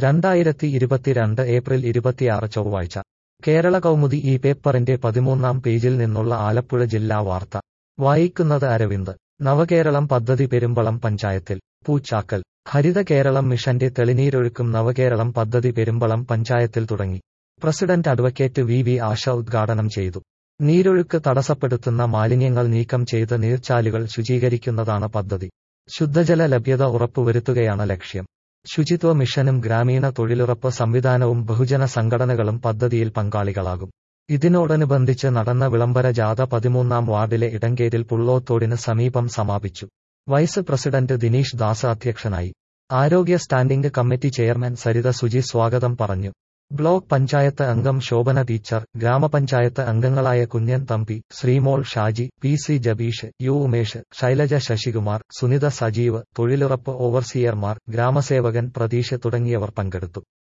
2022 April 26 ചൊവ്വാഴ്ച കേരള കൗമുദി ഈ പേപ്പറിന്റെ 13-ാം പേജിൽ നിന്നുള്ള ആലപ്പുഴ ജില്ലാ വാർത്ത വായിക്കുന്നത് അരവിന്ദ്. നവകേരളം പദ്ധതി പെരുമ്പളം പഞ്ചായത്തിൽ പൂച്ചാക്കൽ. ഹരിത കേരളം മിഷന്റെ തെളിനീരൊഴുക്കും നവകേരളം പദ്ധതി പെരുമ്പളം പഞ്ചായത്തിൽ തുടങ്ങി. പ്രസിഡന്റ് അഡ്വക്കേറ്റ് വി ആശ ഉദ്ഘാടനം ചെയ്തു. നീരൊഴുക്ക് തടസ്സപ്പെടുത്തുന്ന മാലിന്യങ്ങൾ നീക്കം ചെയ്ത് നീർച്ചാലുകൾ ശുചീകരിക്കുന്നതാണ് പദ്ധതി. ശുദ്ധജല ലഭ്യത ഉറപ്പുവരുത്തുകയാണ് ലക്ഷ്യം. ശുചിത്വ മിഷനും ഗ്രാമീണ തൊഴിലുറപ്പ് സംവിധാനവും ബഹുജന സംഘടനകളും പദ്ധതിയിൽ പങ്കാളികളാകും. ഇതിനോടനുബന്ധിച്ച് നടന്ന വിളംബര ജാഥ 13-ാം വാർഡിലെ ഇടങ്കേരിൽ പുള്ളോത്തോടിന് സമീപം സമാപിച്ചു. വൈസ് പ്രസിഡന്റ് ദിനീഷ് ദാസ് അധ്യക്ഷനായി. ആരോഗ്യ standing committee chairman Saritha Suji സ്വാഗതം പറഞ്ഞു. ബ്ലോക്ക് പഞ്ചായത്ത് അംഗം ശോഭന ടീച്ചർ, ഗ്രാമപഞ്ചായത്ത് അംഗങ്ങളായ കുഞ്ഞൻ തമ്പി, ശ്രീമോൾ ഷാജി, പി ജബീഷ്, യു ഉമേഷ്, ശൈലജ ശശികുമാർ, സുനിത സജീവ്, തൊഴിലുറപ്പ് ഓവർസിയർമാർ, ഗ്രാമസേവകൻ പ്രതീഷ് തുടങ്ങിയവർ പങ്കെടുത്തു.